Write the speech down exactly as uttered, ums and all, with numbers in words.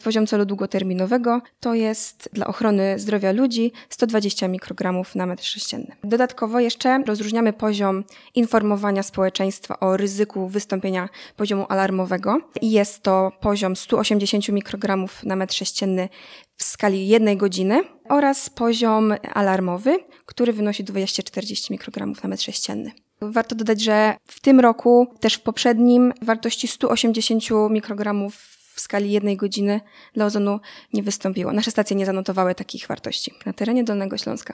Poziom celu długoterminowego to jest dla ochrony zdrowia ludzi sto dwadzieścia mikrogramów na metr sześcienny. Dodatkowo jeszcze rozróżniamy poziom informowania społeczeństwa o ryzyku wystąpienia poziomu alarmowego i jest to poziom sto osiemdziesiąt mikrogramów na metr sześcienny w skali jednej godziny oraz poziom alarmowy, który wynosi dwieście czterdzieści mikrogramów na metr sześcienny. Warto dodać, że w tym roku, też w poprzednim, wartości sto osiemdziesiąt mikrogramów w skali jednej godziny dla ozonu nie wystąpiło. Nasze stacje nie zanotowały takich wartości na terenie Dolnego Śląska.